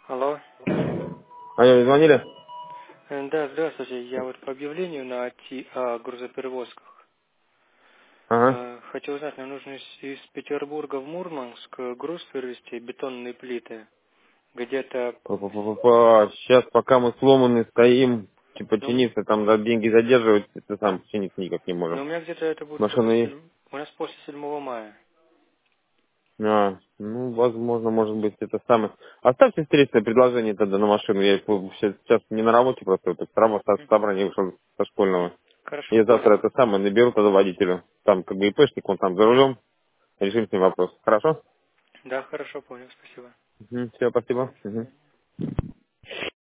Алло. Алло, звонили? Да, здравствуйте. Я вот по объявлению на о грузоперевозках. Ага. Хочу узнать, нам нужно из Петербурга в Мурманск груз перевезти, бетонные плиты. Где-то, Сейчас, пока мы сломаны стоим, ну, починиться, там да, деньги задерживать, это сам починиться никак не ну, можем. у меня где-то это будет Машина после есть? 7, у нас после 7 мая. Ну, возможно, может быть, это самое. Оставьте встречное предложение тогда на машину. Я сейчас не на работе, просто вот с собрания вышел со школьного. Хорошо, Я завтра понял. это самое наберу тогда водителю. Там как бы ИПшник, он там за рулем. Решим с ним вопрос. Хорошо? Да, хорошо, понял, спасибо. Все, спасибо. Все, до свидания.